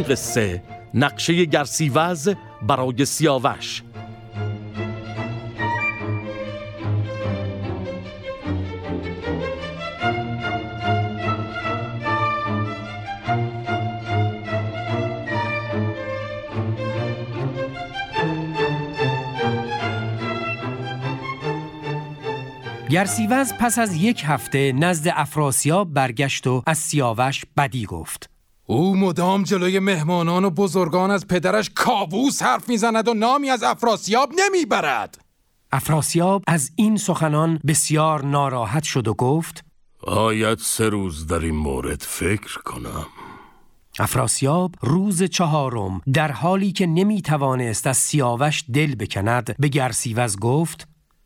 قصه نقشه گرسیوز برای سیاوش. گرسیوز پس از 1 هفته نزد افراسیاب برگشت و از سیاوش بدی گفت. او مدام جلوی مهمانان و بزرگان از پدرش کاووس حرف میزند و نامی از افراسیاب نمیبرد. افراسیاب از این سخنان بسیار ناراحت شد و گفت باید 3 روز در این مورد فکر کنم. افراسیاب روز 4 در حالی که نمیتوانست از سیاوش دل بکند به گرسیوز گفت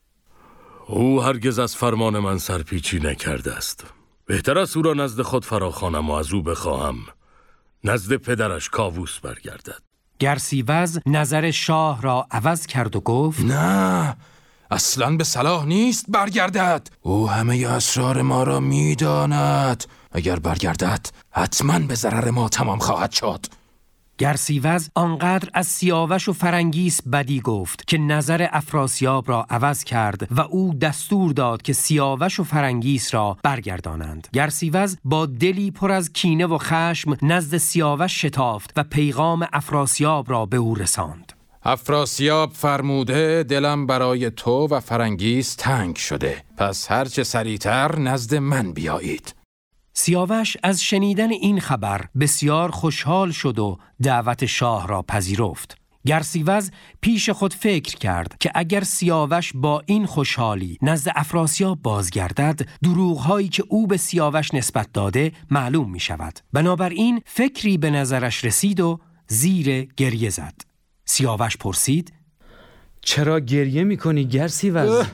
او هرگز از فرمان من سرپیچی نکرده است. بهتر است او را نزد خود فراخوانم و از او بخواهم نزد پدرش کاووس برگردد. گرسیوز نظر شاه را عوض کرد و گفت نه، اصلاً به صلاح نیست برگردد. او همه اسرار ما را میداند. اگر برگردد حتماً به ضرر ما تمام خواهد شد. گرسیوز آنقدر از سیاوش و فرنگیس بدی گفت که نظر افراسیاب را عوض کرد و او دستور داد که سیاوش و فرنگیس را برگردانند. گرسیوز با دلی پر از کینه و خشم نزد سیاوش شتافت و پیغام افراسیاب را به او رساند. افراسیاب فرموده دلم برای تو و فرنگیس تنگ شده، پس هرچه سریعتر نزد من بیایید. سیاوش از شنیدن این خبر بسیار خوشحال شد و دعوت شاه را پذیرفت. گرسیوز پیش خود فکر کرد که اگر سیاوش با این خوشحالی نزد افراسیاب بازگردد، دروغ‌هایی که او به سیاوش نسبت داده معلوم می شود. بنابراین فکری به نظرش رسید و زیر گریه زد. سیاوش پرسید چرا گریه می کنی گرسیوز؟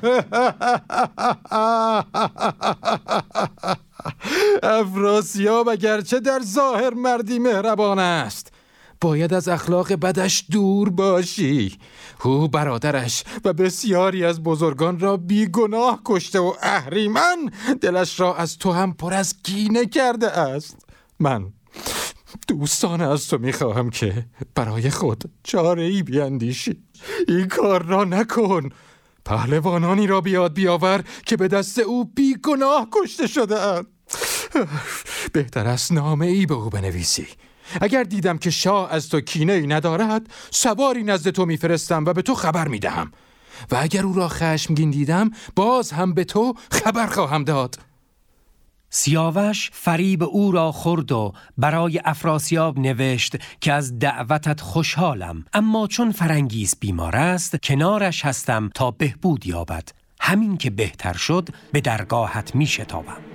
افراسیاب اگرچه در ظاهر مردی مهربان است، باید از اخلاق بدش دور باشی. او برادرش و بسیاری از بزرگان را بیگناه کشته و اهریمن دلش را از تو هم پر از کینه کرده است. من دوستانه از تو میخواهم که برای خود چاره‌ای بیندیشی. این کار را نکن. پهلوانانی را بیاد بیاور که به دست او بیگناه کشته شده اند. بهتر است نامه‌ای به او بنویسی. اگر دیدم که شاه از تو کینه‌ای ندارد، سواری نزد تو میفرستم و به تو خبر میدهم، و اگر او را خشمگین دیدم باز هم به تو خبر خواهم داد. سیاوش فریب او را خورد و برای افراسیاب نوشت که از دعوتت خوشحالم، اما چون فرنگیس بیمار است کنارش هستم تا بهبود یابد. همین که بهتر شد به درگاهت می شتابم.